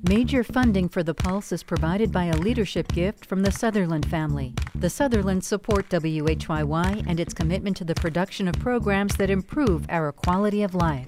Major funding for The Pulse is provided by a leadership gift from the Sutherland family. The Sutherlands support WHYY and its commitment to the production of programs that improve our quality of life.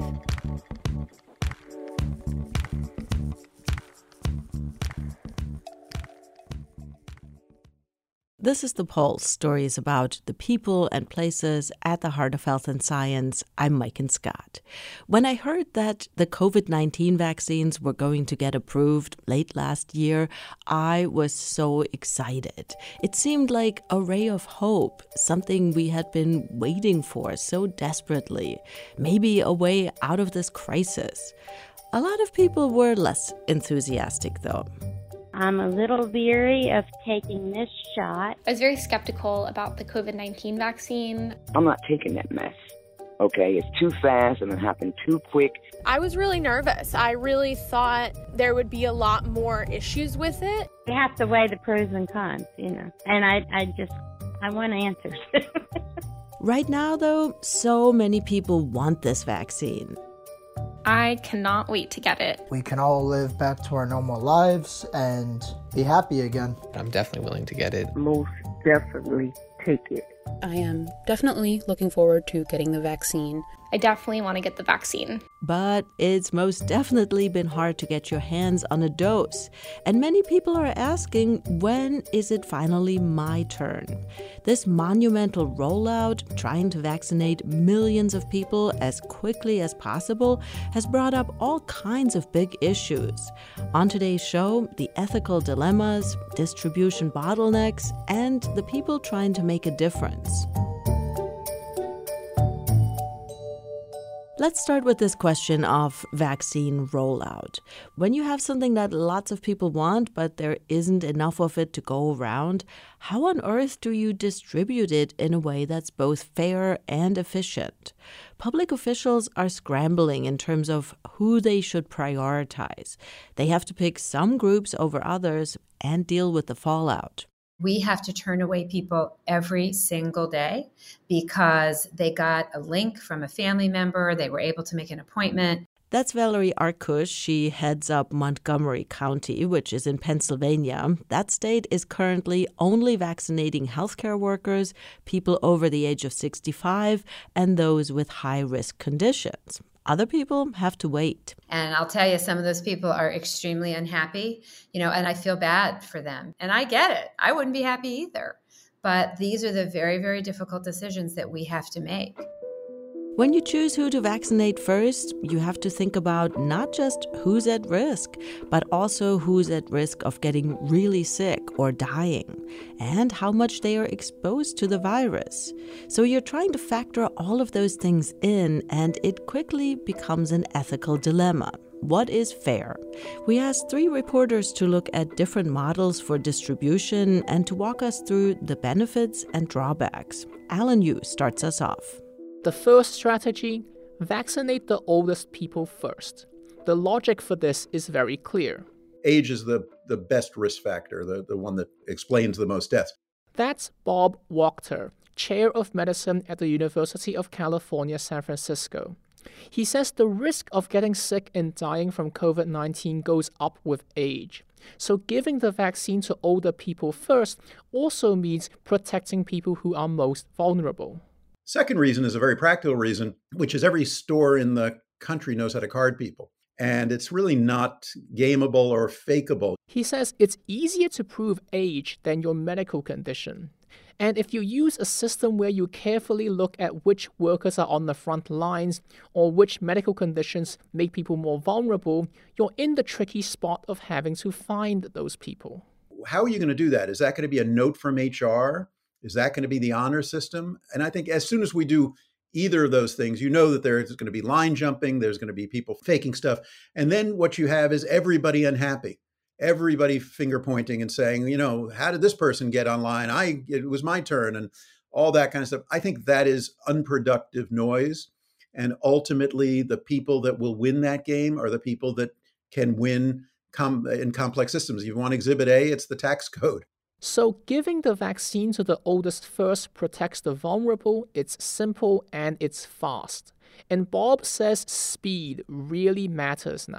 This is The Pulse, stories about the people and places at the heart of health and science. I'm Maiken Scott. When I heard that the COVID-19 vaccines were going to get approved late last year, I was so excited. It seemed like a ray of hope, something we had been waiting for so desperately, maybe a way out of this crisis. A lot of people were less enthusiastic, though. I'm a little weary of taking this shot. I was very skeptical about the COVID-19 vaccine. I'm not taking that mess, okay? It's too fast and it happened too quick. I was really nervous. I really thought there would be a lot more issues with it. You have to weigh the pros and cons, and I want answers. Right now, though, so many people want this vaccine. I cannot wait to get it. We can all live back to our normal lives and be happy again. I'm definitely willing to get it. Most definitely take it. I am definitely looking forward to getting the vaccine. I definitely want to get the vaccine. But it's most definitely been hard to get your hands on a dose. And many people are asking, when is it finally my turn? This monumental rollout, trying to vaccinate millions of people as quickly as possible, has brought up all kinds of big issues. On today's show, the ethical dilemmas, distribution bottlenecks, and the people trying to make a difference. Let's start with this question of vaccine rollout. When you have something that lots of people want, but there isn't enough of it to go around, how on earth do you distribute it in a way that's both fair and efficient? Public officials are scrambling in terms of who they should prioritize. They have to pick some groups over others and deal with the fallout. We have to turn away people every single day because they got a link from a family member. They were able to make an appointment. That's Valerie Arkush. She heads up Montgomery County, which is in Pennsylvania. That state is currently only vaccinating healthcare workers, people over the age of 65, and those with high-risk conditions. Other people have to wait. And I'll tell you, some of those people are extremely unhappy, and I feel bad for them. And I get it. I wouldn't be happy either. But these are the very, very difficult decisions that we have to make. When you choose who to vaccinate first, you have to think about not just who's at risk, but also who's at risk of getting really sick or dying, and how much they are exposed to the virus. So you're trying to factor all of those things in, and it quickly becomes an ethical dilemma. What is fair? We asked 3 reporters to look at different models for distribution and to walk us through the benefits and drawbacks. Alan Yu starts us off. The first strategy, vaccinate the oldest people first. The logic for this is very clear. Age is the best risk factor, the one that explains the most deaths. That's Bob Wachter, chair of medicine at the University of California, San Francisco. He says the risk of getting sick and dying from COVID-19 goes up with age. So giving the vaccine to older people first also means protecting people who are most vulnerable. Second reason is a very practical reason, which is every store in the country knows how to card people. And it's really not gameable or fakeable. He says it's easier to prove age than your medical condition. And if you use a system where you carefully look at which workers are on the front lines or which medical conditions make people more vulnerable, you're in the tricky spot of having to find those people. How are you going to do that? Is that going to be a note from HR? Is that going to be the honor system? And I think as soon as we do either of those things, you know that there's going to be line jumping, there's going to be people faking stuff. And then what you have is everybody unhappy, everybody finger pointing and saying, how did this person get online? It was my turn and all that kind of stuff. I think that is unproductive noise. And ultimately, the people that will win that game are the people that can win in complex systems. If you want Exhibit A, it's the tax code. So giving the vaccine to the oldest first protects the vulnerable, it's simple, and it's fast. And Bob says speed really matters now.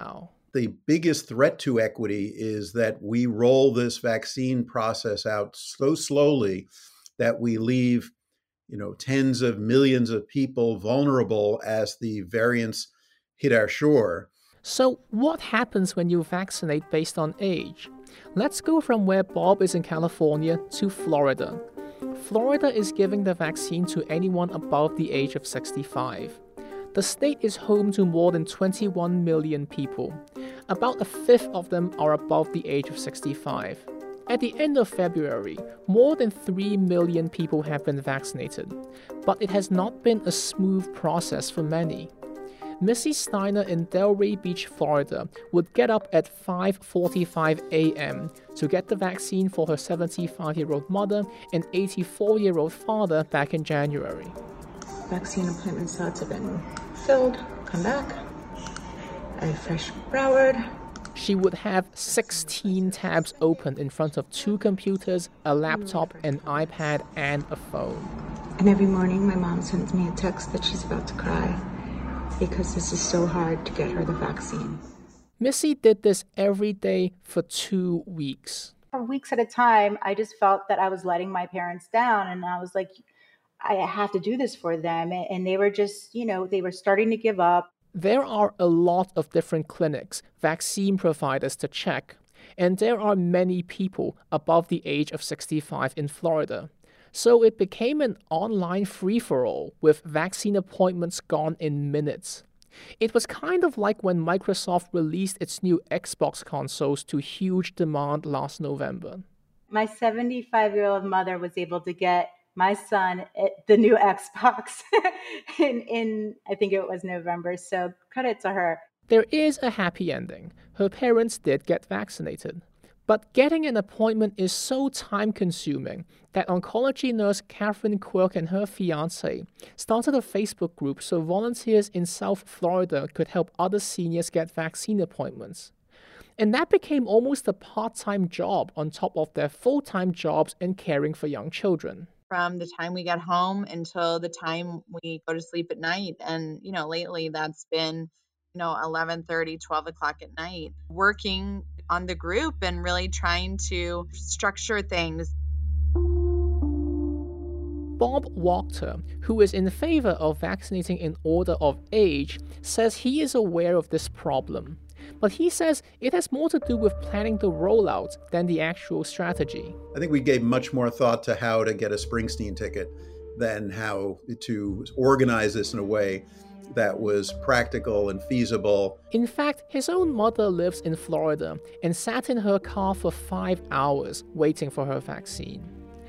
the biggest threat to equity is that we roll this vaccine process out so slowly that we leave, tens of millions of people vulnerable as the variants hit our shore. So what happens when you vaccinate based on age? Let's go from where Bob is in California to Florida. Florida is giving the vaccine to anyone above the age of 65. The state is home to more than 21 million people. About a fifth of them are above the age of 65. At the end of February, more than 3 million people have been vaccinated, but it has not been a smooth process for many. Missy Steiner in Delray Beach, Florida, would get up at 5:45 a.m. to get the vaccine for her 75-year-old mother and 84-year-old father back in January. Vaccine appointment slots have been filled. Come back. A fresh Broward. She would have 16 tabs open in front of 2 computers, a laptop, an iPad, and a phone. And every morning my mom sends me a text that she's about to cry because this is so hard to get her the vaccine. Missy did this every day for 2 weeks. For weeks at a time, I just felt that I was letting my parents down, and I was like, I have to do this for them. And they were just, they were starting to give up. There are a lot of different clinics, vaccine providers to check, and there are many people above the age of 65 in Florida. So it became an online free-for-all with vaccine appointments gone in minutes. It was kind of like when Microsoft released its new Xbox consoles to huge demand last November. My 75-year-old mother was able to get my son the new Xbox in I think it was November, so credit to her. There is a happy ending. Her parents did get vaccinated. But getting an appointment is so time-consuming that oncology nurse Catherine Quirk and her fiancé started a Facebook group so volunteers in South Florida could help other seniors get vaccine appointments. And that became almost a part-time job on top of their full-time jobs in caring for young children. From the time we get home until the time we go to sleep at night. And, lately that's been, 11:30, 12 o'clock at night, working on the group and really trying to structure things. Bob Wachter, who is in favor of vaccinating in order of age, says he is aware of this problem. But he says it has more to do with planning the rollout than the actual strategy. I think we gave much more thought to how to get a Springsteen ticket than how to organize this in a way that was practical and feasible. In fact, his own mother lives in Florida and sat in her car for 5 hours waiting for her vaccine.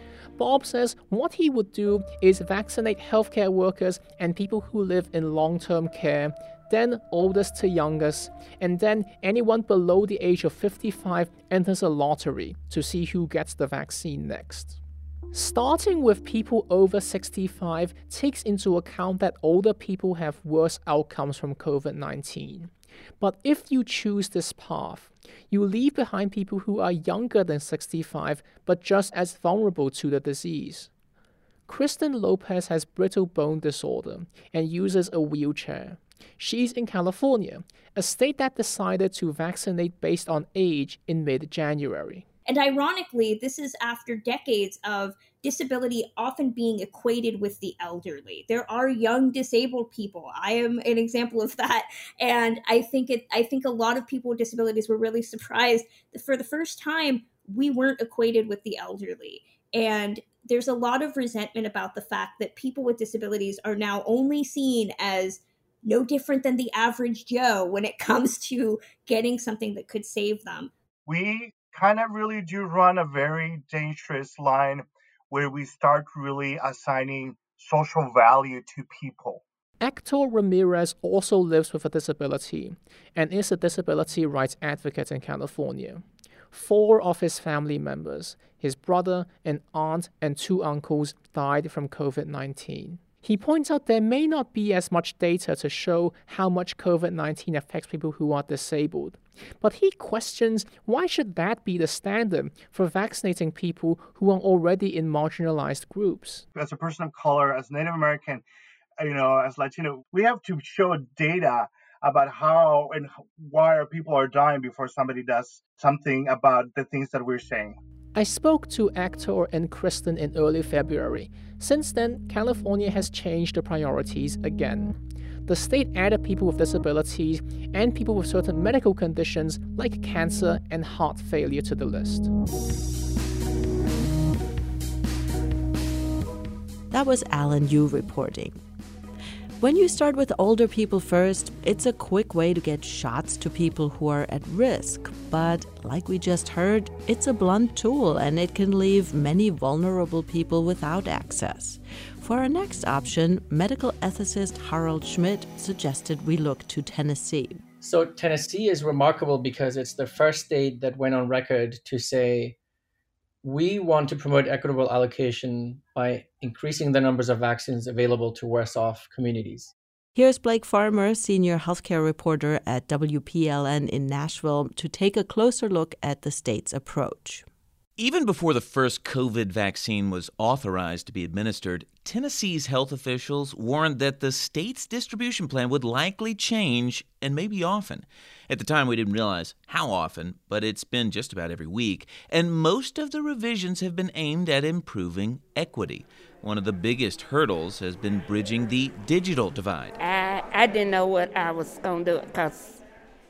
Bob says what he would do is vaccinate healthcare workers and people who live in long-term care, then oldest to youngest, and then anyone below the age of 55 enters a lottery to see who gets the vaccine next. Starting with people over 65 takes into account that older people have worse outcomes from COVID-19. But if you choose this path, you leave behind people who are younger than 65 but just as vulnerable to the disease. Kristen Lopez has brittle bone disorder and uses a wheelchair. She's in California, a state that decided to vaccinate based on age in mid-January. And ironically, this is after decades of disability often being equated with the elderly. There are young disabled people. I am an example of that. And I think a lot of people with disabilities were really surprised that for the first time, we weren't equated with the elderly. And there's a lot of resentment about the fact that people with disabilities are now only seen as no different than the average Joe when it comes to getting something that could save them. We kind of really do run a very dangerous line where we start really assigning social value to people. Hector Ramirez also lives with a disability and is a disability rights advocate in California. 4 of his family members, his brother, an aunt, and 2 uncles died from COVID-19. He points out there may not be as much data to show how much COVID-19 affects people who are disabled, but he questions why should that be the standard for vaccinating people who are already in marginalized groups. As a person of color, as Native American, as Latino, we have to show data about how and why our people are dying before somebody does something about the things that we're saying. I spoke to Hector and Kristen in early February. Since then, California has changed the priorities again. The state added people with disabilities and people with certain medical conditions like cancer and heart failure to the list. That was Alan Yu reporting. When you start with older people first, it's a quick way to get shots to people who are at risk. But like we just heard, it's a blunt tool and it can leave many vulnerable people without access. For our next option, medical ethicist Harold Schmidt suggested we look to Tennessee. So Tennessee is remarkable because it's the first state that went on record to say, we want to promote equitable allocation by increasing the numbers of vaccines available to worse off communities. Here's Blake Farmer, senior healthcare reporter at WPLN in Nashville, to take a closer look at the state's approach. Even before the first COVID vaccine was authorized to be administered, Tennessee's health officials warned that the state's distribution plan would likely change, and maybe often. At the time, we didn't realize how often, but it's been just about every week, and most of the revisions have been aimed at improving equity. One of the biggest hurdles has been bridging the digital divide. I didn't know what I was going to do because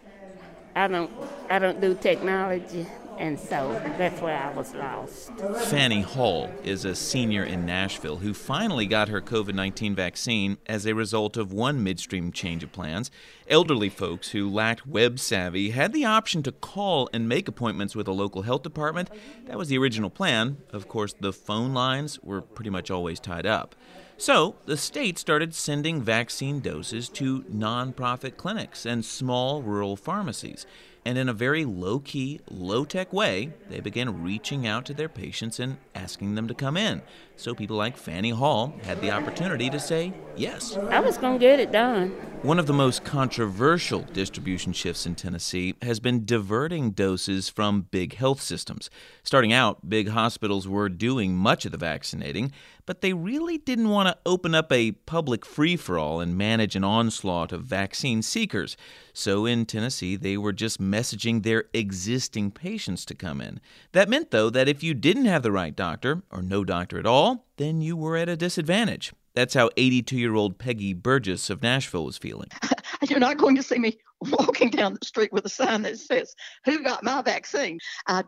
I don't do technology. And so that's where I was lost. Fannie Hall is a senior in Nashville who finally got her COVID-19 vaccine as a result of one midstream change of plans. Elderly folks who lacked web savvy had the option to call and make appointments with a local health department. That was the original plan. Of course, the phone lines were pretty much always tied up. So the state started sending vaccine doses to nonprofit clinics and small rural pharmacies. And in a very low-key, low-tech way, they began reaching out to their patients and asking them to come in. So people like Fannie Hall had the opportunity to say yes. I was going to get it done. One of the most controversial distribution shifts in Tennessee has been diverting doses from big health systems. Starting out, big hospitals were doing much of the vaccinating, but they really didn't want to open up a public free-for-all and manage an onslaught of vaccine seekers. So in Tennessee, they were just messaging their existing patients to come in. That meant, though, that if you didn't have the right doctor, or no doctor at all, then you were at a disadvantage. That's how 82-year-old Peggy Burgess of Nashville was feeling. You're not going to see me walking down the street with a sign that says, "Who got my vaccine?" I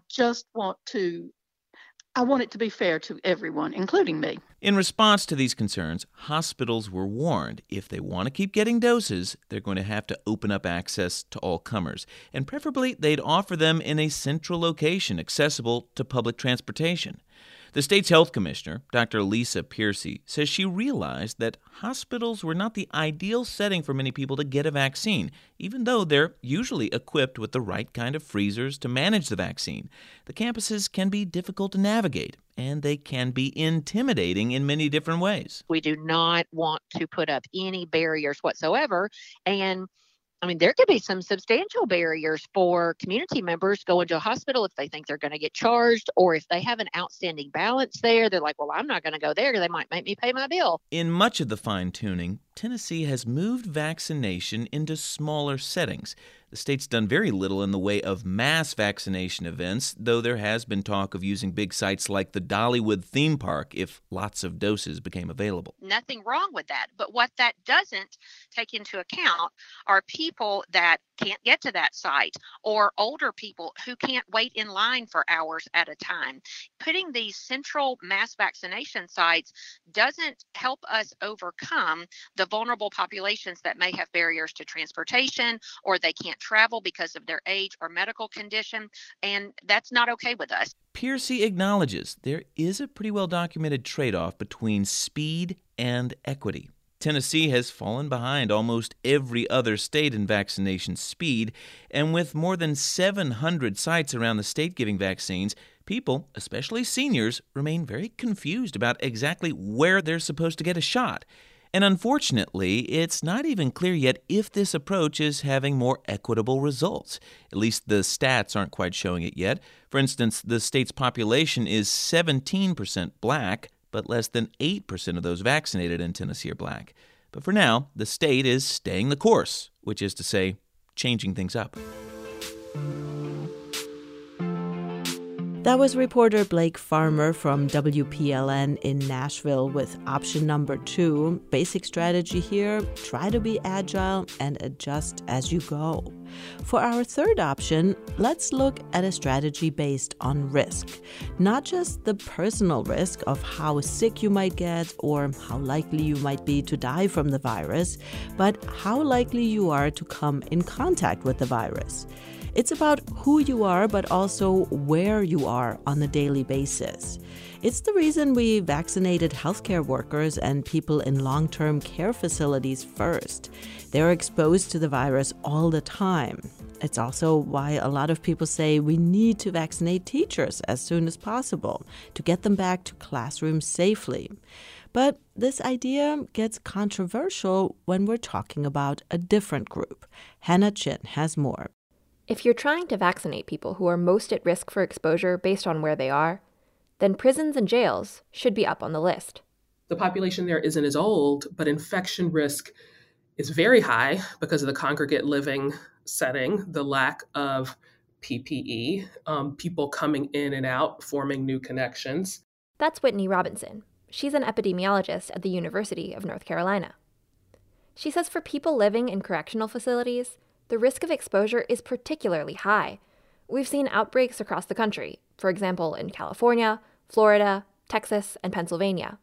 want it to be fair to everyone, including me. In response to these concerns, hospitals were warned if they want to keep getting doses, they're going to have to open up access to all comers. And preferably, they'd offer them in a central location accessible to public transportation. The state's health commissioner, Dr. Lisa Piercy, says she realized that hospitals were not the ideal setting for many people to get a vaccine, even though they're usually equipped with the right kind of freezers to manage the vaccine. The campuses can be difficult to navigate, and they can be intimidating in many different ways. We do not want to put up any barriers whatsoever, and there could be some substantial barriers for community members going to a hospital if they think they're going to get charged, or if they have an outstanding balance there. They're like, well, I'm not going to go there. They might make me pay my bill. In much of the fine-tuning, Tennessee has moved vaccination into smaller settings. The state's done very little in the way of mass vaccination events, though there has been talk of using big sites like the Dollywood theme park if lots of doses became available. Nothing wrong with that. But what that doesn't take into account are people that can't get to that site, or older people who can't wait in line for hours at a time. Putting these central mass vaccination sites doesn't help us overcome the vulnerable populations that may have barriers to transportation, or they can't travel because of their age or medical condition, and that's not okay with us. Piercy acknowledges there is a pretty well-documented trade-off between speed and equity. Tennessee has fallen behind almost every other state in vaccination speed, and with more than 700 sites around the state giving vaccines, people, especially seniors, remain very confused about exactly where they're supposed to get a shot. And unfortunately, it's not even clear yet if this approach is having more equitable results. At least the stats aren't quite showing it yet. For instance, the state's population is 17% black, but less than 8% of those vaccinated in Tennessee are black. But for now, the state is staying the course which is to say, changing things up. That was reporter Blake Farmer from WPLN in Nashville with option number 2. Basic strategy here, try to be agile and adjust as you go. For our third option, let's look at a strategy based on risk. Not just the personal risk of how sick you might get or how likely you might be to die from the virus, but how likely you are to come in contact with the virus. It's about who you are, but also where you are on a daily basis. It's the reason we vaccinated healthcare workers and people in long-term care facilities first. They're exposed to the virus all the time. It's also why a lot of people say we need to vaccinate teachers as soon as possible to get them back to classrooms safely. But this idea gets controversial when we're talking about a different group. Hannah Chin has more. If you're trying to vaccinate people who are most at risk for exposure based on where they are, then prisons and jails should be up on the list. The population there isn't as old, but infection risk is very high because of the congregate living setting, the lack of PPE, people coming in and out, forming new connections. That's Whitney Robinson. She's an epidemiologist at the University of North Carolina. She says for people living in correctional facilities, the risk of exposure is particularly high. We've seen outbreaks across the country, for example, in California, Florida, Texas, and Pennsylvania.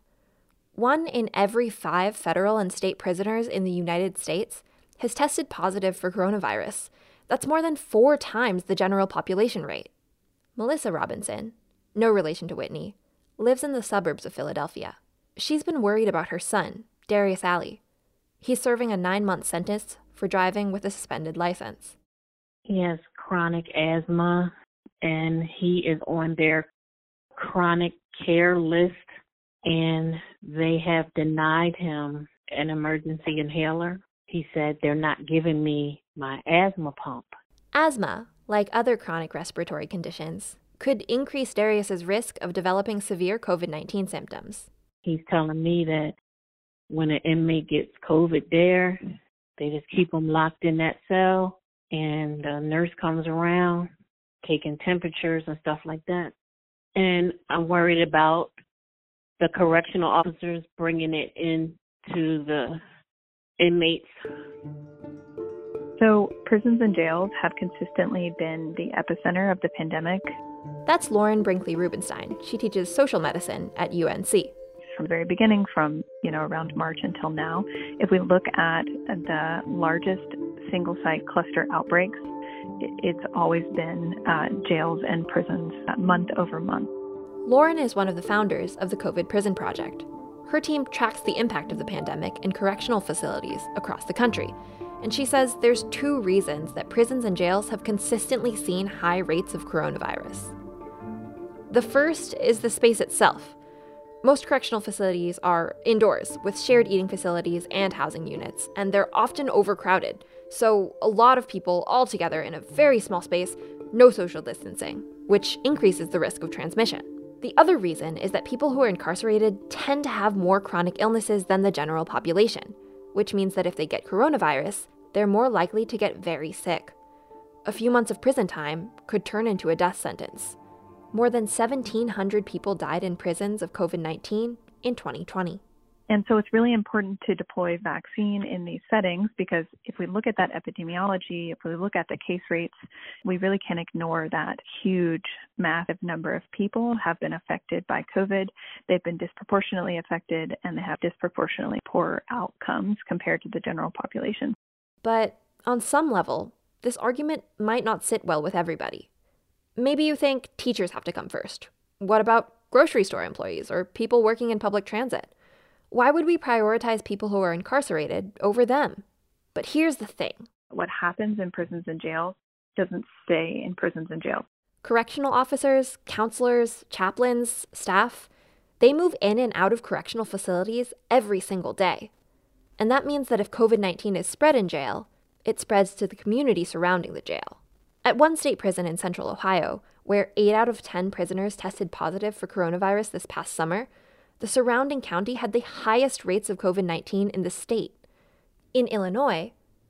1 in every 5 federal and state prisoners in the United States has tested positive for coronavirus. That's more than 4 times the general population rate. Melissa Robinson, no relation to Whitney, lives in the suburbs of Philadelphia. She's been worried about her son, Darius Alley. He's serving a 9-month sentence for driving with a suspended license. He has chronic asthma, and he is on their chronic care list, and they have denied him an emergency inhaler. He said, they're not giving me my asthma pump. Asthma, like other chronic respiratory conditions, could increase Darius's risk of developing severe COVID-19 symptoms. He's telling me that when an inmate gets COVID there, they just keep them locked in that cell, and the nurse comes around taking temperatures and stuff like that. And I'm worried about the correctional officers bringing it into the inmates. So prisons and jails have consistently been the epicenter of the pandemic. That's Lauren Brinkley Rubenstein. She teaches social medicine at UNC. From the very beginning, from around March until now, if we look at the largest single-site cluster outbreaks, it's always been jails and prisons month over month. Lauren is one of the founders of the COVID Prison Project. Her team tracks the impact of the pandemic in correctional facilities across the country. And she says there's 2 reasons that prisons and jails have consistently seen high rates of coronavirus. The first is the space itself. Most correctional facilities are indoors with shared eating facilities and housing units, and they're often overcrowded. So a lot of people all together in a very small space, no social distancing, which increases the risk of transmission. The other reason is that people who are incarcerated tend to have more chronic illnesses than the general population, which means that if they get coronavirus, they're more likely to get very sick. A few months of prison time could turn into a death sentence. More than 1,700 people died in prisons of COVID-19 in 2020. And so it's really important to deploy vaccine in these settings because if we look at that epidemiology, if we look at the case rates, we really can't ignore that huge, massive number of people have been affected by COVID. They've been disproportionately affected and they have disproportionately poor outcomes compared to the general population. But on some level, this argument might not sit well with everybody. Maybe you think teachers have to come first. What about grocery store employees or people working in public transit? Why would we prioritize people who are incarcerated over them? But here's the thing. What happens in prisons and jails doesn't stay in prisons and jails. Correctional officers, counselors, chaplains, staff, they move in and out of correctional facilities every single day. And that means that if COVID-19 is spread in jail, it spreads to the community surrounding the jail. At one state prison in central Ohio, where 8 out of 10 prisoners tested positive for coronavirus this past summer, the surrounding county had the highest rates of COVID-19 in the state. In Illinois,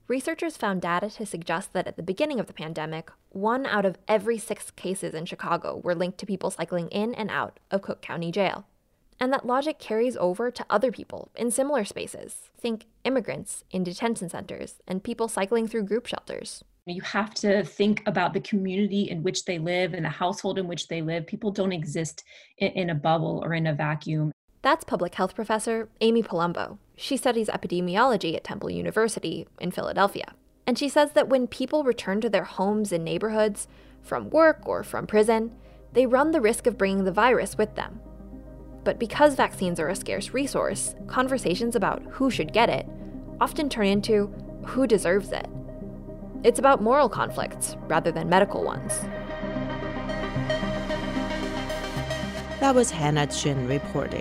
Researchers found data to suggest that at the beginning of the pandemic, 1 out of every 6 cases in Chicago were linked to people cycling in and out of Cook County Jail. And that logic carries over to other people in similar spaces. Think immigrants in detention centers and people cycling through group shelters. You have to think about the community in which they live and the household in which they live. People don't exist in a bubble or in a vacuum. That's public health professor Amy Palumbo. She studies epidemiology at Temple University in Philadelphia. And she says that when people return to their homes and neighborhoods, from work or from prison, they run the risk of bringing the virus with them. But because vaccines are a scarce resource, conversations about who should get it often turn into who deserves it. It's about moral conflicts rather than medical ones. That was Hannah Chin reporting.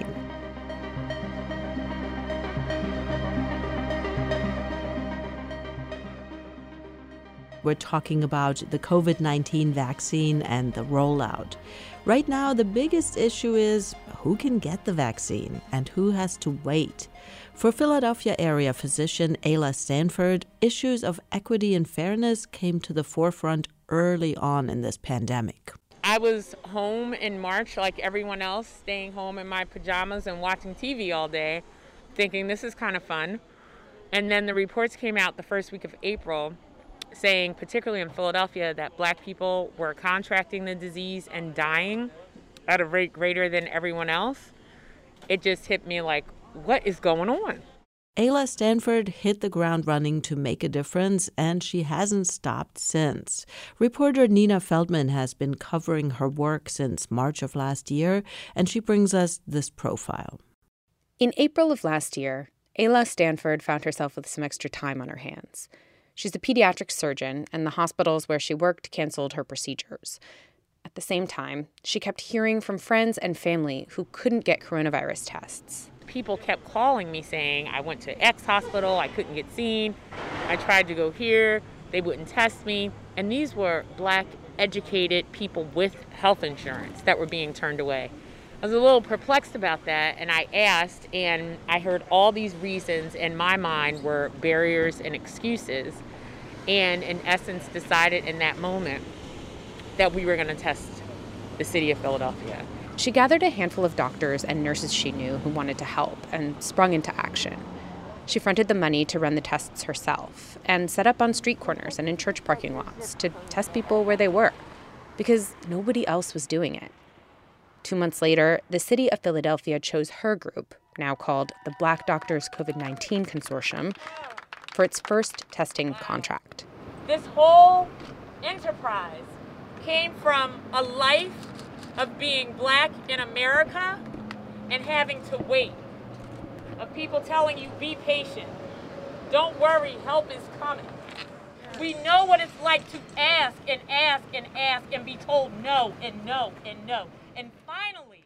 We're talking about the COVID-19 vaccine and the rollout. Right now, the biggest issue is who can get the vaccine and who has to wait. For Philadelphia area physician Ayla Stanford, issues of equity and fairness came to the forefront early on in this pandemic. I was home in March like everyone else, staying home in my pajamas and watching TV all day, thinking this is kind of fun. And then the reports came out the first week of April saying, particularly in Philadelphia, that Black people were contracting the disease and dying at a rate greater than everyone else. It just hit me like, what is going on? Ayla Stanford hit the ground running to make a difference, and she hasn't stopped since. Reporter Nina Feldman has been covering her work since March of last year, and she brings us this profile. In April of last year, Ayla Stanford found herself with some extra time on her hands. She's a pediatric surgeon, and the hospitals where she worked canceled her procedures. At the same time, she kept hearing from friends and family who couldn't get coronavirus tests. People kept calling me saying, I went to X hospital, I couldn't get seen. I tried to go here, they wouldn't test me. And these were Black, educated people with health insurance that were being turned away. I was a little perplexed about that, and I asked, and I heard all these reasons in my mind were barriers and excuses, and in essence decided in that moment that we were going to test the city of Philadelphia. She gathered a handful of doctors and nurses she knew who wanted to help and sprung into action. She fronted the money to run the tests herself and set up on street corners and in church parking lots to test people where they were, because nobody else was doing it. 2 months later, the city of Philadelphia chose her group, now called the Black Doctors COVID-19 Consortium, for its first testing contract. This whole enterprise came from a life of being Black in America and having to wait, of people telling you, be patient, don't worry, help is coming. We know what it's like to ask and ask and ask and be told no and no and no. And finally,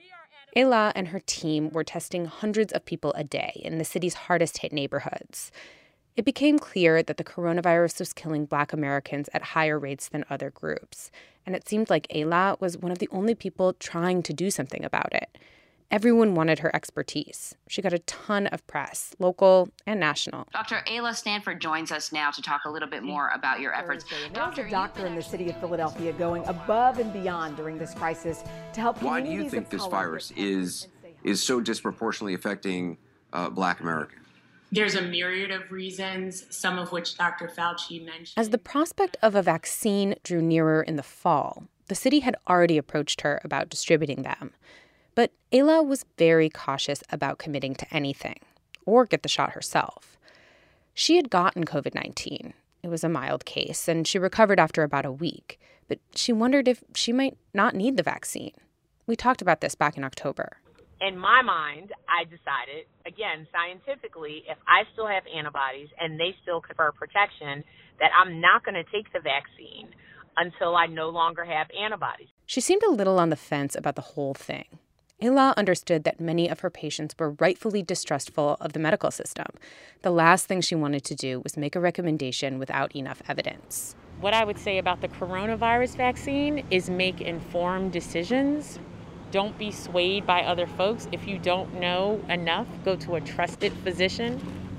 Ayla and her team were testing hundreds of people a day in the city's hardest hit neighborhoods. It became clear that the coronavirus was killing Black Americans at higher rates than other groups. And it seemed like Ayla was one of the only people trying to do something about it. Everyone wanted her expertise. She got a ton of press, local and national. Dr. Ayla Stanford joins us now to talk a little bit more about your efforts. There's a doctor in the city of Philadelphia going above and beyond during this crisis to help communities. Why do you think this virus is so disproportionately affecting Black Americans? There's a myriad of reasons, some of which Dr. Fauci mentioned. As the prospect of a vaccine drew nearer in the fall, the city had already approached her about distributing them. But Ayla was very cautious about committing to anything, or get the shot herself. She had gotten COVID-19. It was a mild case, and she recovered after about a week. But she wondered if she might not need the vaccine. We talked about this back in October. In my mind, I decided, again, scientifically, if I still have antibodies and they still confer protection, that I'm not going to take the vaccine until I no longer have antibodies. She seemed a little on the fence about the whole thing. Ayla understood that many of her patients were rightfully distrustful of the medical system. The last thing she wanted to do was make a recommendation without enough evidence. What I would say about the coronavirus vaccine is make informed decisions. Don't be swayed by other folks. If you don't know enough, go to a trusted physician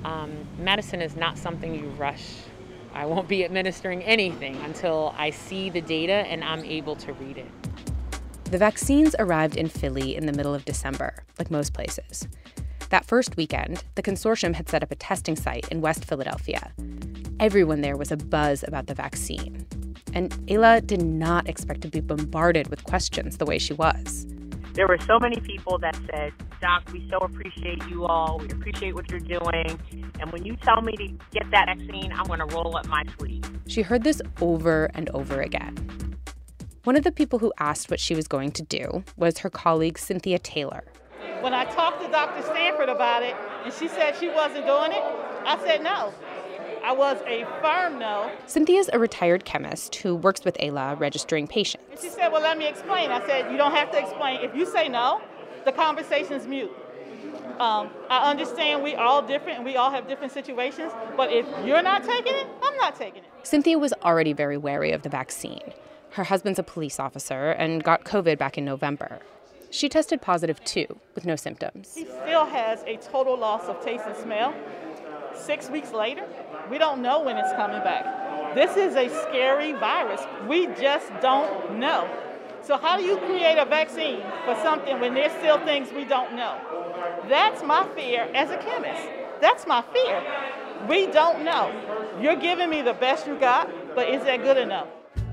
Medicine is not something you rush. I won't be administering anything until I see the data and I'm able to read it. The vaccines arrived in Philly in the middle of December, like most places. That first weekend, the consortium had set up a testing site in West Philadelphia. Everyone there was abuzz about the vaccine. And Ayla did not expect to be bombarded with questions the way she was. There were so many people that said, Doc, we so appreciate you all. We appreciate what you're doing. And when you tell me to get that vaccine, I'm going to roll up my sleeve. She heard this over and over again. One of the people who asked what she was going to do was her colleague, Cynthia Taylor. When I talked to Dr. Stanford about it, and she said she wasn't doing it, I said no. I was a firm no. Cynthia's a retired chemist who works with Ayla registering patients. And she said, well, let me explain. I said, you don't have to explain. If you say no, the conversation's mute. I understand we all different and we all have different situations, but if you're not taking it, I'm not taking it. Cynthia was already very wary of the vaccine. Her husband's a police officer and got COVID back in November. She tested positive too, with no symptoms. He still has a total loss of taste and smell. 6 weeks later, we don't know when it's coming back. This is a scary virus. We just don't know. So how do you create a vaccine for something when there's still things we don't know? That's my fear as a chemist. That's my fear. We don't know. You're giving me the best you got, but is that good enough?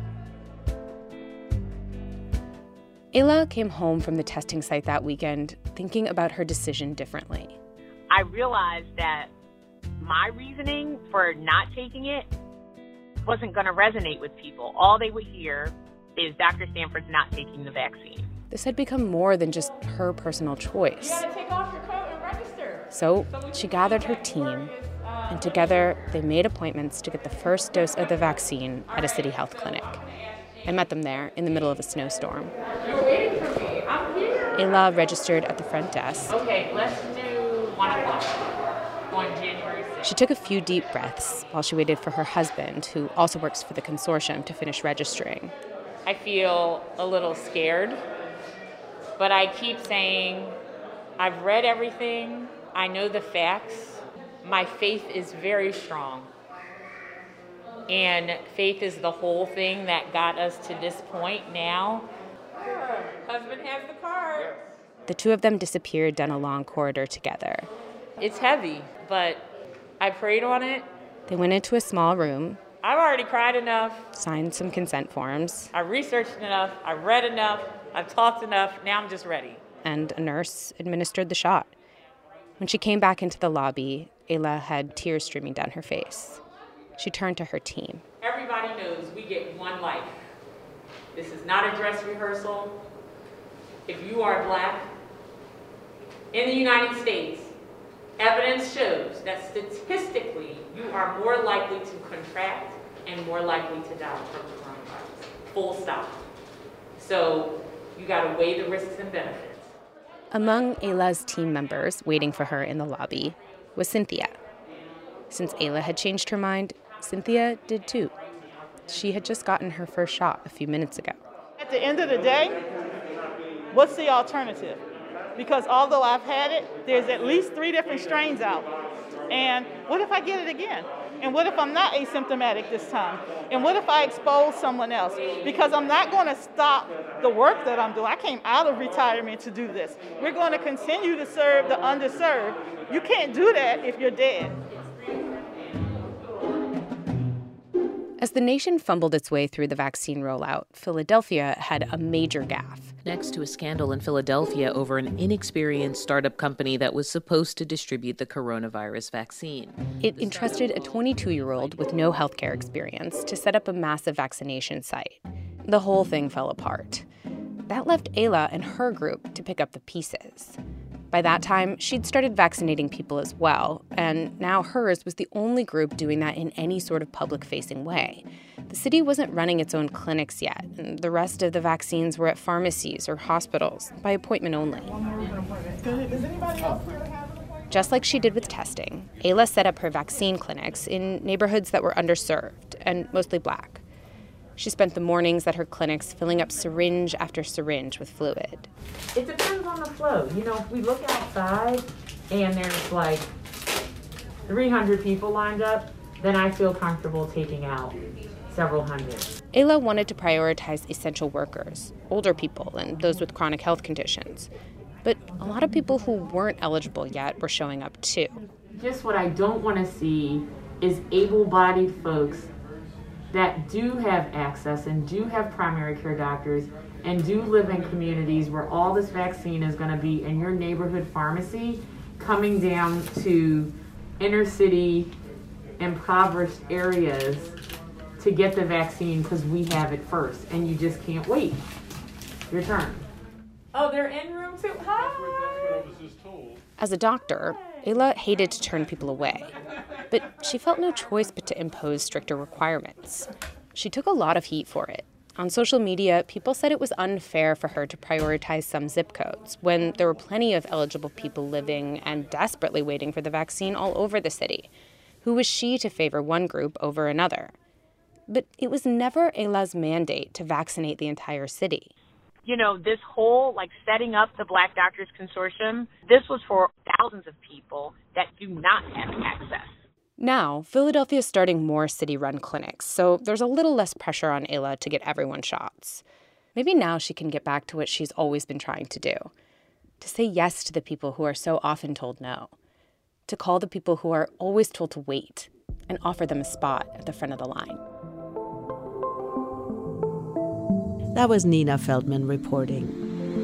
Ayla came home from the testing site that weekend thinking about her decision differently. I realized that my reasoning for not taking it wasn't going to resonate with people. All they would hear is Dr. Stanford's not taking the vaccine. This had become more than just her personal choice. You gotta take off your coat and register. So she gathered her team, and together they made appointments to get the first dose of the vaccine at a city health clinic. I met them there in the middle of a snowstorm. You're waiting for me. I'm here. Ayla registered at the front desk. Okay, let's do 1 o'clock on January 6th. She took a few deep breaths while she waited for her husband, who also works for the consortium, to finish registering. I feel a little scared, but I keep saying, I've read everything. I know the facts. My faith is very strong. And faith is the whole thing that got us to this point now. Husband has the card. The two of them disappeared down a long corridor together. It's heavy, but I prayed on it. They went into a small room. I've already cried enough. Signed some consent forms. I researched enough. I read enough. I've talked enough. Now I'm just ready. And a nurse administered the shot. When she came back into the lobby, Ayla had tears streaming down her face. She turned to her team. Everybody knows we get one life. This is not a dress rehearsal. If you are Black in the United States, evidence shows that statistically you are more likely to contract and more likely to die from coronavirus. Full stop. So you got to weigh the risks and benefits. Among Ayla's team members waiting for her in the lobby was Cynthia. Since Ayla had changed her mind, Cynthia did too. She had just gotten her first shot a few minutes ago. At the end of the day, what's the alternative? Because although I've had it, there's at least 3 different strains out. And what if I get it again? And what if I'm not asymptomatic this time? And what if I expose someone else? Because I'm not going to stop the work that I'm doing. I came out of retirement to do this. We're going to continue to serve the underserved. You can't do that if you're dead. As the nation fumbled its way through the vaccine rollout, Philadelphia had a major gaffe. Next to a scandal in Philadelphia over an inexperienced startup company that was supposed to distribute the coronavirus vaccine. It entrusted a 22-year-old with no healthcare experience to set up a massive vaccination site. The whole thing fell apart. That left Ayla and her group to pick up the pieces. By that time, she'd started vaccinating people as well, and now hers was the only group doing that in any sort of public-facing way. The city wasn't running its own clinics yet, and the rest of the vaccines were at pharmacies or hospitals, by appointment only. Just like she did with testing, Ayla set up her vaccine clinics in neighborhoods that were underserved and mostly Black. She spent the mornings at her clinics filling up syringe after syringe with fluid. It depends on the flow. You know, if we look outside and there's like 300 people lined up, then I feel comfortable taking out several hundred. Ayla wanted to prioritize essential workers, older people, and those with chronic health conditions. But a lot of people who weren't eligible yet were showing up too. Just what I don't want to see is able-bodied folks that do have access and do have primary care doctors and do live in communities where all this vaccine is going to be in your neighborhood pharmacy, coming down to inner city impoverished areas to get the vaccine because we have it first and you just can't wait. Your turn. Oh, they're in room 2. Hi. As a doctor, Ayla hated to turn people away, but she felt no choice but to impose stricter requirements. She took a lot of heat for it. On social media, people said it was unfair for her to prioritize some zip codes when there were plenty of eligible people living and desperately waiting for the vaccine all over the city. Who was she to favor one group over another? But it was never Ayla's mandate to vaccinate the entire city. You know, this whole, setting up the Black Doctors Consortium, this was for thousands of people that do not have access. Now, Philadelphia is starting more city-run clinics, so there's a little less pressure on Ayla to get everyone shots. Maybe now she can get back to what she's always been trying to do, to say yes to the people who are so often told no, to call the people who are always told to wait and offer them a spot at the front of the line. That was Nina Feldman reporting.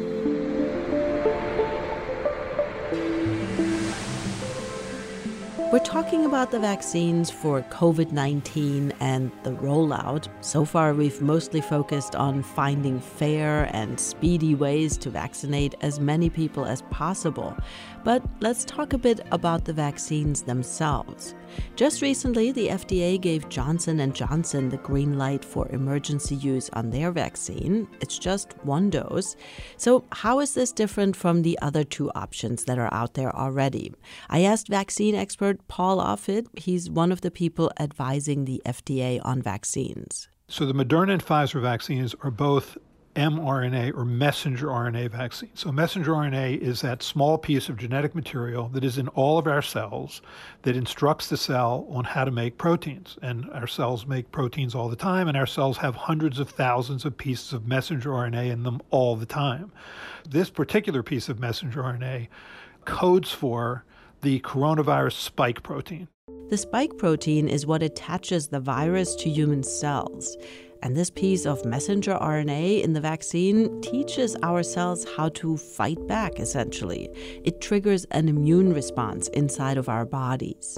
We're talking about the vaccines for COVID-19 and the rollout. So far, we've mostly focused on finding fair and speedy ways to vaccinate as many people as possible. But let's talk a bit about the vaccines themselves. Just recently, the FDA gave Johnson & Johnson the green light for emergency use on their vaccine. It's just one dose. So how is this different from the other two options that are out there already? I asked vaccine expert Paul Offit. He's one of the people advising the FDA on vaccines. So the Moderna and Pfizer vaccines are both mRNA or messenger RNA vaccines. So messenger RNA is that small piece of genetic material that is in all of our cells that instructs the cell on how to make proteins. And our cells make proteins all the time, and our cells have hundreds of thousands of pieces of messenger RNA in them all the time. This particular piece of messenger RNA codes for the coronavirus spike protein. The spike protein is what attaches the virus to human cells. And this piece of messenger RNA in the vaccine teaches our cells how to fight back, essentially. It triggers an immune response inside of our bodies.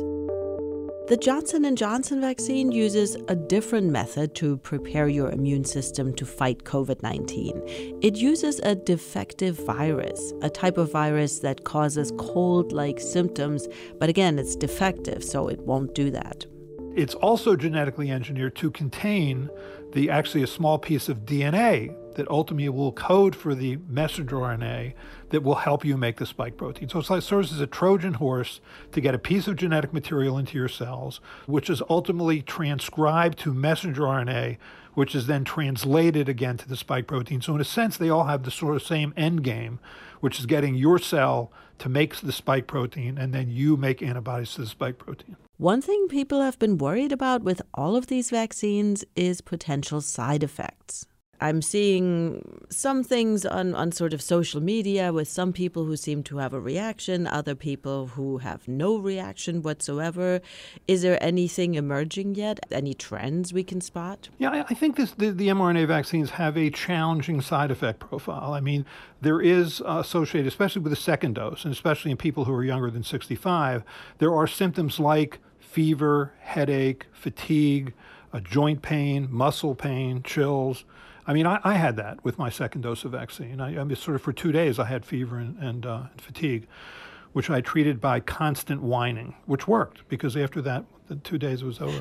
The Johnson & Johnson vaccine uses a different method to prepare your immune system to fight COVID-19. It uses a defective virus, a type of virus that causes cold-like symptoms, but again, it's defective, so it won't do that. It's also genetically engineered to contain actually a small piece of DNA that ultimately will code for the messenger RNA that will help you make the spike protein. So it serves as a Trojan horse to get a piece of genetic material into your cells, which is ultimately transcribed to messenger RNA, which is then translated again to the spike protein. So in a sense, they all have the sort of same end game, which is getting your cell to make the spike protein, and then you make antibodies to the spike protein. One thing people have been worried about with all of these vaccines is potential side effects. I'm seeing some things on sort of social media with some people who seem to have a reaction, other people who have no reaction whatsoever. Is there anything emerging yet? Any trends we can spot? Yeah, I think the mRNA vaccines have a challenging side effect profile. I mean, there is associated, especially with the second dose, and especially in people who are younger than 65, there are symptoms like fever, headache, fatigue, joint pain, muscle pain, chills. I mean, I had that with my second dose of vaccine. I mean, sort of for 2 days, I had fever and fatigue, which I treated by constant whining, which worked because after that, the 2 days was over.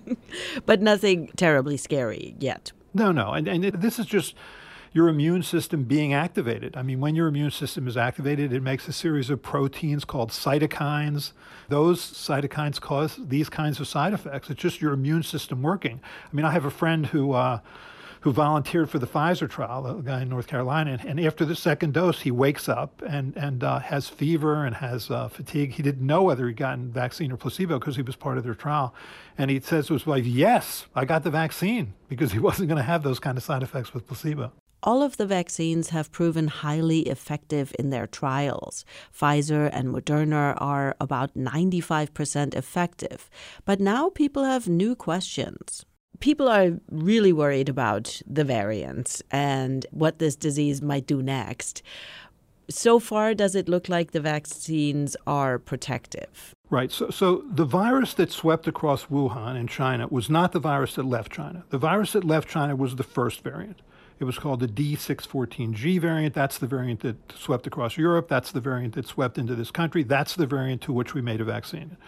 But nothing terribly scary yet. No. And this is just your immune system being activated. I mean, when your immune system is activated, it makes a series of proteins called cytokines. Those cytokines cause these kinds of side effects. It's just your immune system working. I mean, I have a friend who who volunteered for the Pfizer trial, a guy in North Carolina. And after the second dose, he wakes up and has fever and has fatigue. He didn't know whether he'd gotten vaccine or placebo because he was part of their trial. And he says to his wife, yes, I got the vaccine, because he wasn't going to have those kind of side effects with placebo. All of the vaccines have proven highly effective in their trials. Pfizer and Moderna are about 95% effective. But now people have new questions. People are really worried about the variants and what this disease might do next. So far, does it look like the vaccines are protective? Right. So the virus that swept across Wuhan in China was not the virus that left China. The virus that left China was the first variant. It was called the D614G variant. That's the variant that swept across Europe. That's the variant that swept into this country. That's the variant to which we made a vaccine.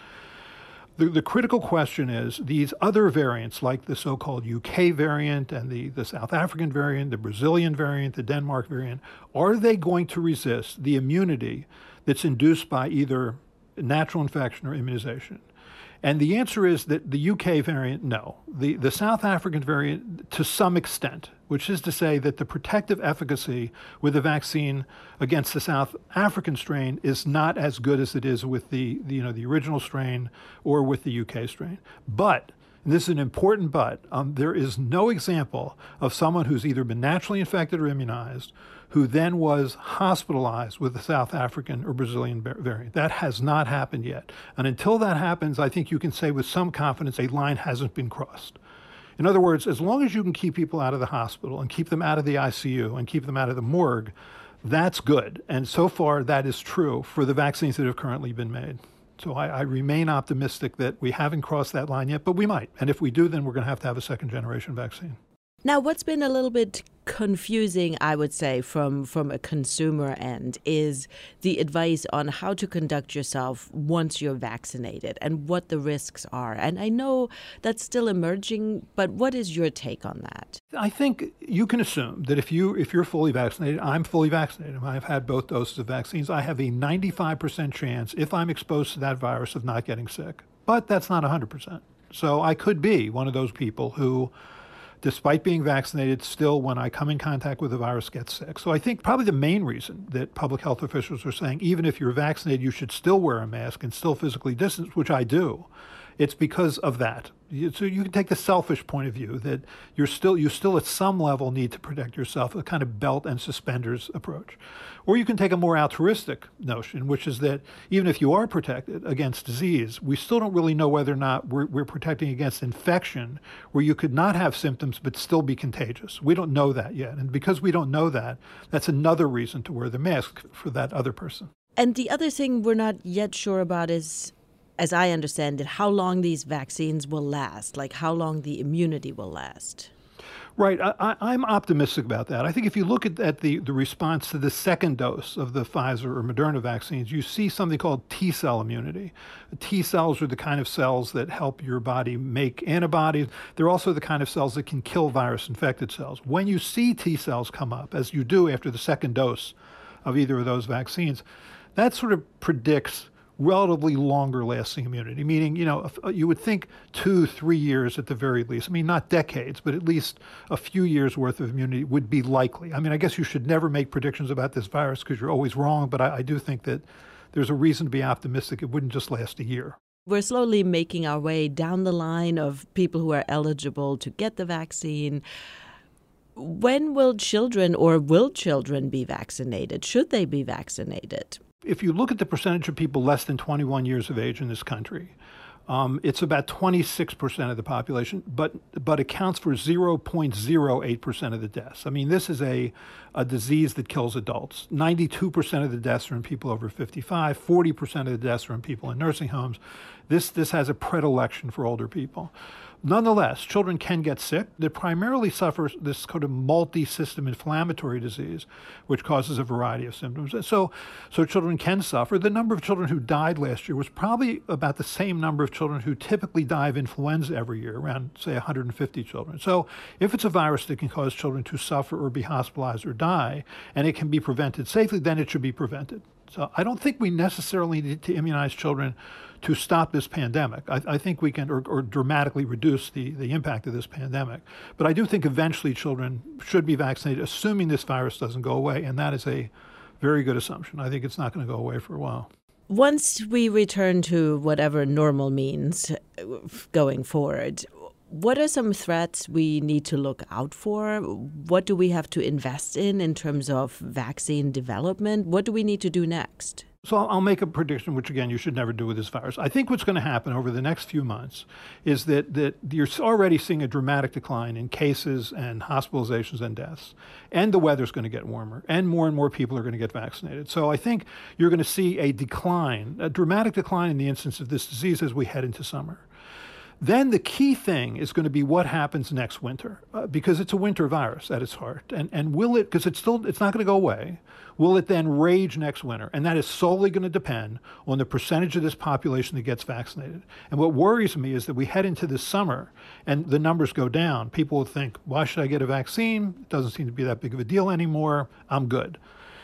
The critical question is these other variants, like the so-called UK variant and the South African variant, the Brazilian variant, the Denmark variant, are they going to resist the immunity that's induced by either natural infection or immunization? And the answer is that the UK variant, no. The South African variant, to some extent, which is to say that the protective efficacy with the vaccine against the South African strain is not as good as it is with the original strain or with the UK strain. But, and this is an important but, there is no example of someone who's either been naturally infected or immunized who then was hospitalized with the South African or Brazilian variant. That has not happened yet. And until that happens, I think you can say with some confidence a line hasn't been crossed. In other words, as long as you can keep people out of the hospital and keep them out of the ICU and keep them out of the morgue, that's good. And so far, that is true for the vaccines that have currently been made. So I remain optimistic that we haven't crossed that line yet, but we might. And if we do, then we're going to have a second-generation vaccine. Now, what's been a little bit confusing, I would say, from a consumer end is the advice on how to conduct yourself once you're vaccinated and what the risks are. And I know that's still emerging, but what is your take on that? I think you can assume that if you're fully vaccinated, I'm fully vaccinated. I've had both doses of vaccines. I have a 95% chance, if I'm exposed to that virus, of not getting sick. But that's not 100%. So I could be one of those people who, despite being vaccinated, still, when I come in contact with the virus, get sick. So I think probably the main reason that public health officials are saying, even if you're vaccinated, you should still wear a mask and still physically distance, which I do, it's because of that. So you can take the selfish point of view that you still at some level need to protect yourself, a kind of belt and suspenders approach. Or you can take a more altruistic notion, which is that even if you are protected against disease, we still don't really know whether or not we're protecting against infection, where you could not have symptoms but still be contagious. We don't know that yet. And because we don't know that, that's another reason to wear the mask for that other person. And the other thing we're not yet sure about is, as I understand it, how long these vaccines will last, like how long the immunity will last. Right. I'm optimistic about that. I think if you look at the response to the second dose of the Pfizer or Moderna vaccines, you see something called T-cell immunity. T cells are the kind of cells that help your body make antibodies. They're also the kind of cells that can kill virus-infected cells. When you see T cells come up, as you do after the second dose of either of those vaccines, that sort of predicts relatively longer lasting immunity, meaning, you would think 2-3 years at the very least. I mean, not decades, but at least a few years worth of immunity would be likely. I mean, I guess you should never make predictions about this virus because you're always wrong, but I do think that there's a reason to be optimistic. It wouldn't just last a year. We're slowly making our way down the line of people who are eligible to get the vaccine. When will children be vaccinated? Should they be vaccinated? If you look at the percentage of people less than 21 years of age in this country, it's about 26% of the population, but accounts for 0.08% of the deaths. I mean, this is a disease that kills adults. 92% of the deaths are in people over 55, 40% of the deaths are in people in nursing homes. This has a predilection for older people. Nonetheless, children can get sick. They primarily suffer this kind of multi-system inflammatory disease, which causes a variety of symptoms. So children can suffer. The number of children who died last year was probably about the same number of children who typically die of influenza every year, around, say, 150 children. So if it's a virus that can cause children to suffer or be hospitalized or die, and it can be prevented safely, then it should be prevented. So I don't think we necessarily need to immunize children to stop this pandemic. I think we can, or dramatically reduce the impact of this pandemic. But I do think eventually children should be vaccinated, assuming this virus doesn't go away. And that is a very good assumption. I think it's not going to go away for a while. Once we return to whatever normal means going forward, what are some threats we need to look out for? What do we have to invest in terms of vaccine development? What do we need to do next? So I'll make a prediction, which, again, you should never do with this virus. I think what's going to happen over the next few months is that you're already seeing a dramatic decline in cases and hospitalizations and deaths. And the weather's going to get warmer, and more people are going to get vaccinated. So I think you're going to see a dramatic decline in the incidence of this disease as we head into summer. Then the key thing is going to be what happens next winter, because it's a winter virus at its heart. And will it, because it's not going to go away, will it then rage next winter? And that is solely going to depend on the percentage of this population that gets vaccinated. And what worries me is that we head into this summer and the numbers go down. People will think, why should I get a vaccine? It doesn't seem to be that big of a deal anymore. I'm good.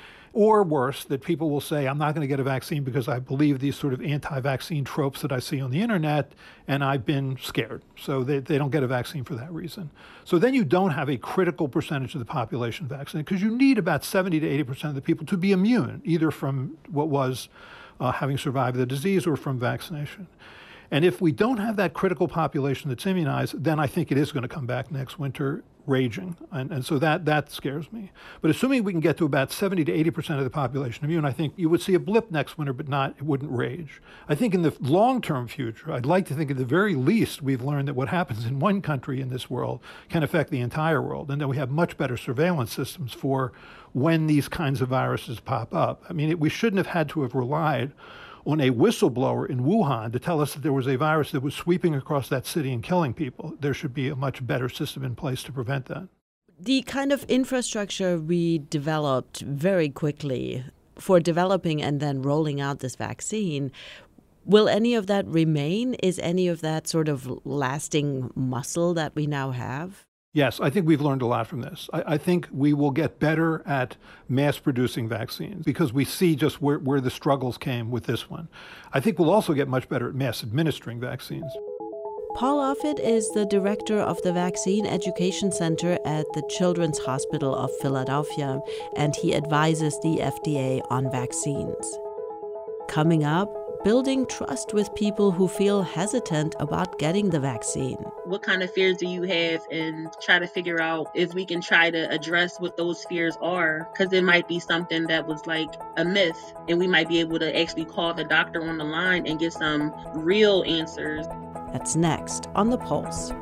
Or worse, that people will say, I'm not going to get a vaccine because I believe these sort of anti-vaccine tropes that I see on the internet, and I've been scared. So they don't get a vaccine for that reason. So then you don't have a critical percentage of the population vaccinated, because you need about 70 to 80% of the people to be immune, either from what was having survived the disease or from vaccination. And if we don't have that critical population that's immunized, then I think it is going to come back next winter raging. And so that scares me. But assuming we can get to about 70 to 80% of the population immune, I think you would see a blip next winter, but it wouldn't rage. I think in the long-term future, I'd like to think at the very least we've learned that what happens in one country in this world can affect the entire world, and that we have much better surveillance systems for when these kinds of viruses pop up. I mean, we shouldn't have had to have relied on a whistleblower in Wuhan to tell us that there was a virus that was sweeping across that city and killing people. There should be a much better system in place to prevent that. The kind of infrastructure we developed very quickly for developing and then rolling out this vaccine, will any of that remain? Is any of that sort of lasting muscle that we now have? Yes, I think we've learned a lot from this. I think we will get better at mass-producing vaccines because we see just where the struggles came with this one. I think we'll also get much better at mass-administering vaccines. Paul Offit is the director of the Vaccine Education Center at the Children's Hospital of Philadelphia, and he advises the FDA on vaccines. Coming up, building trust with people who feel hesitant about getting the vaccine. What kind of fears do you have, and try to figure out if we can try to address what those fears are, because it might be something that was like a myth, and we might be able to actually call the doctor on the line and get some real answers. That's next on The Pulse.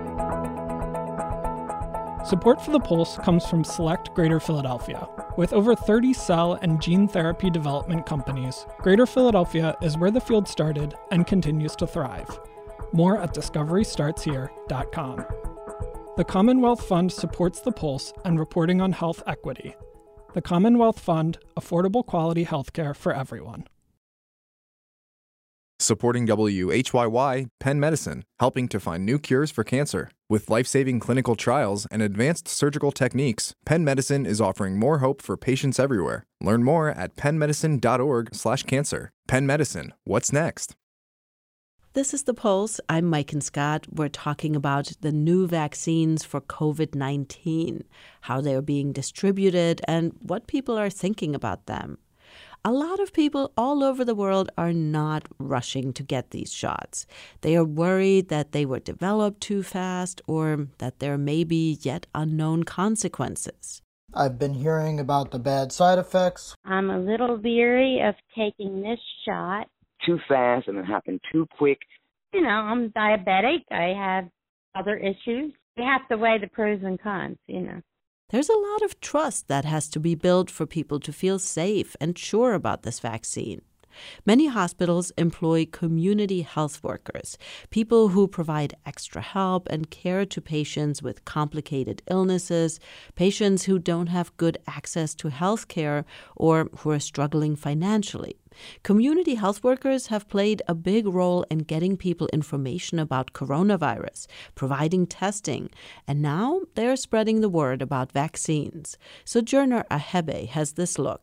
Support for The Pulse comes from Select Greater Philadelphia. With over 30 cell and gene therapy development companies, Greater Philadelphia is where the field started and continues to thrive. More at discoverystartshere.com. The Commonwealth Fund supports The Pulse and reporting on health equity. The Commonwealth Fund, affordable quality healthcare for everyone. Supporting WHYY, Penn Medicine, helping to find new cures for cancer. With life-saving clinical trials and advanced surgical techniques, Penn Medicine is offering more hope for patients everywhere. Learn more at pennmedicine.org/cancer. Penn Medicine, what's next? This is The Pulse. I'm Mike and Scott. We're talking about the new vaccines for COVID-19, how they're being distributed, and what people are thinking about them. A lot of people all over the world are not rushing to get these shots. They are worried that they were developed too fast or that there may be yet unknown consequences. I've been hearing about the bad side effects. I'm a little leery of taking this shot. Too fast and it happened too quick. You know, I'm diabetic. I have other issues. You have to weigh the pros and cons, you know. There's a lot of trust that has to be built for people to feel safe and sure about this vaccine. Many hospitals employ community health workers, people who provide extra help and care to patients with complicated illnesses, patients who don't have good access to health care, or who are struggling financially. Community health workers have played a big role in getting people information about coronavirus, providing testing, and now they're spreading the word about vaccines. Sojourner Ahebe has this look.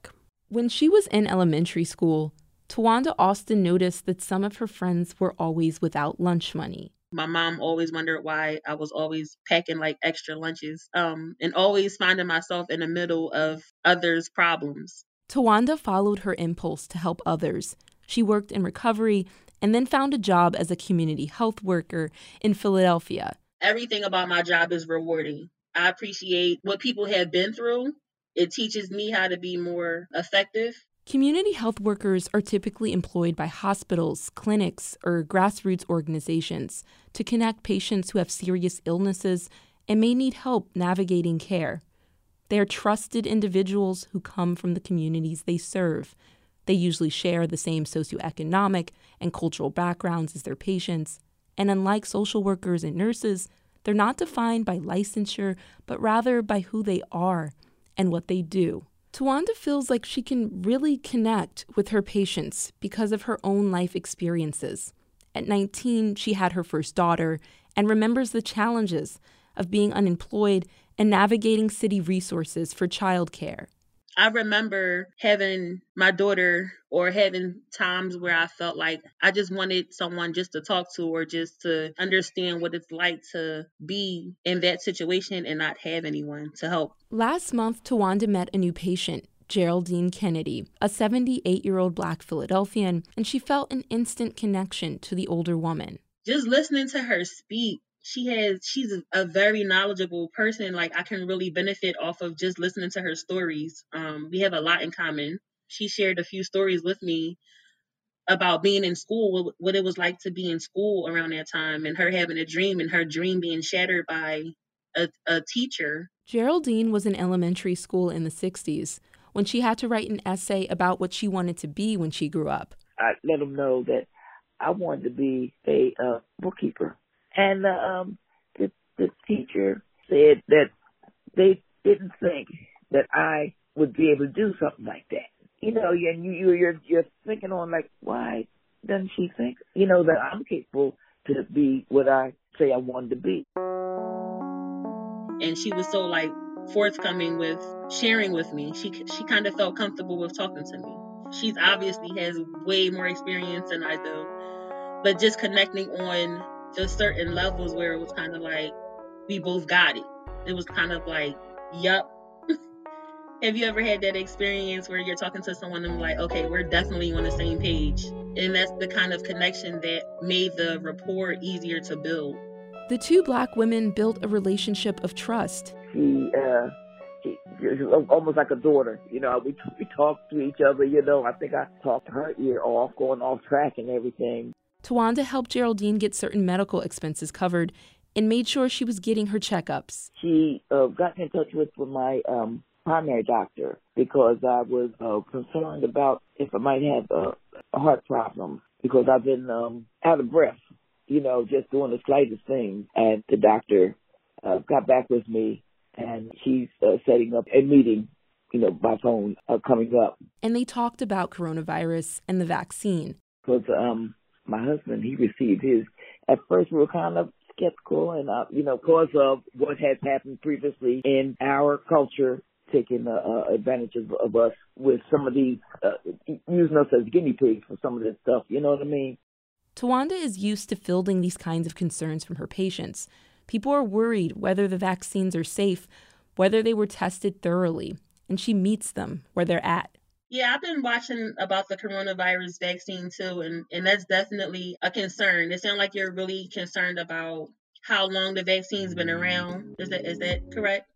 When she was in elementary school, Tawanda Austin noticed that some of her friends were always without lunch money. My mom always wondered why I was always packing like extra lunches, and always finding myself in the middle of others' problems. Tawanda followed her impulse to help others. She worked in recovery and then found a job as a community health worker in Philadelphia. Everything about my job is rewarding. I appreciate what people have been through. It teaches me how to be more effective. Community health workers are typically employed by hospitals, clinics, or grassroots organizations to connect patients who have serious illnesses and may need help navigating care. They are trusted individuals who come from the communities they serve. They usually share the same socioeconomic and cultural backgrounds as their patients, and unlike social workers and nurses, they're not defined by licensure, but rather by who they are and what they do. Tawanda feels like she can really connect with her patients because of her own life experiences. At 19, she had her first daughter and remembers the challenges of being unemployed and navigating city resources for childcare. I remember having my daughter or having times where I felt like I just wanted someone just to talk to or just to understand what it's like to be in that situation and not have anyone to help. Last month, Tawanda met a new patient, Geraldine Kennedy, a 78-year-old Black Philadelphian, and she felt an instant connection to the older woman. Just listening to her speak, she's a very knowledgeable person. Like, I can really benefit off of just listening to her stories. We have a lot in common. She shared a few stories with me about being in school, what it was like to be in school around that time, and her having a dream and her dream being shattered by a teacher. Geraldine was in elementary school in the 60s when she had to write an essay about what she wanted to be when she grew up. I let them know that I wanted to be a bookkeeper. And the teacher said that they didn't think that I would be able to do something like that. You know, and you're thinking on like, why doesn't she think, that I'm capable to be what I say I wanted to be? And she was so like forthcoming with sharing with me. She kind of felt comfortable with talking to me. She's obviously has way more experience than I do, but just connecting on just certain levels where it was kind of like we both got it. It was kind of like, yup. Have you ever had that experience where you're talking to someone and like, okay, we're definitely on the same page? And that's the kind of connection that made the rapport easier to build. The two Black women built a relationship of trust. She was almost like a daughter. We talked to each other, I think I talked her ear off, going off track and everything. Tawanda helped Geraldine get certain medical expenses covered and made sure she was getting her checkups. She got in touch with my primary doctor because I was concerned about if I might have a heart problem because I've been out of breath, just doing the slightest thing. And the doctor got back with me, and she's setting up a meeting, by phone coming up. And they talked about coronavirus and the vaccine. Because my husband, he received his. At first, we were kind of skeptical, and because of what has happened previously in our culture, taking advantage of us with some of these, using us as guinea pigs for some of this stuff. You know what I mean? Tawanda is used to fielding these kinds of concerns from her patients. People are worried whether the vaccines are safe, whether they were tested thoroughly, and she meets them where they're at. Yeah, I've been watching about the coronavirus vaccine too, and that's definitely a concern. It sounds like you're really concerned about how long the vaccine's been around. Is that correct?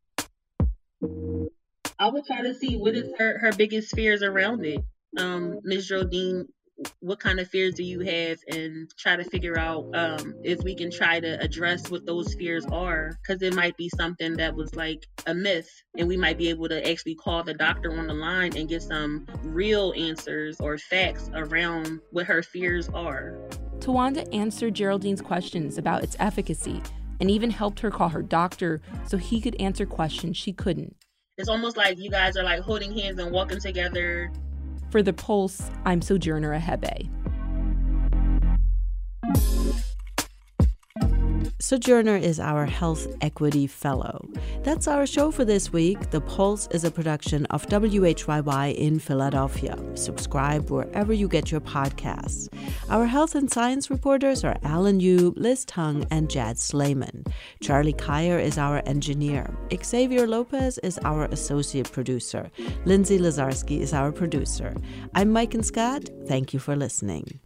I would try to see what is her biggest fears around it. Ms. Geraldine, what kind of fears do you have, and try to figure out if we can try to address what those fears are, because it might be something that was like a myth, and we might be able to actually call the doctor on the line and get some real answers or facts around what her fears are. Tawanda answered Geraldine's questions about its efficacy and even helped her call her doctor so he could answer questions she couldn't. It's almost like you guys are like holding hands and walking together. For The Pulse, I'm Sojourner Ahebe. Sojourner is our Health Equity Fellow. That's our show for this week. The Pulse is a production of WHYY in Philadelphia. Subscribe wherever you get your podcasts. Our health and science reporters are Alan Yu, Liz Tung, and Jad Slayman. Charlie Kyer is our engineer. Xavier Lopez is our associate producer. Lindsay Lazarski is our producer. I'm Mike and Scott. Thank you for listening.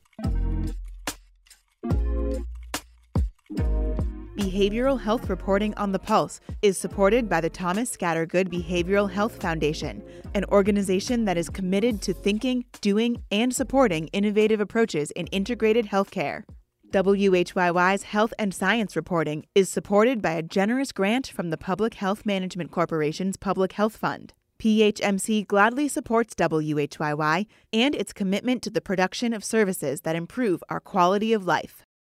Behavioral health reporting on the Pulse is supported by the Thomas Scattergood Behavioral Health Foundation, an organization that is committed to thinking, doing, and supporting innovative approaches in integrated healthcare. WHYY's health and science reporting is supported by a generous grant from the Public Health Management Corporation's Public Health Fund. PHMC gladly supports WHYY and its commitment to the production of services that improve our quality of life.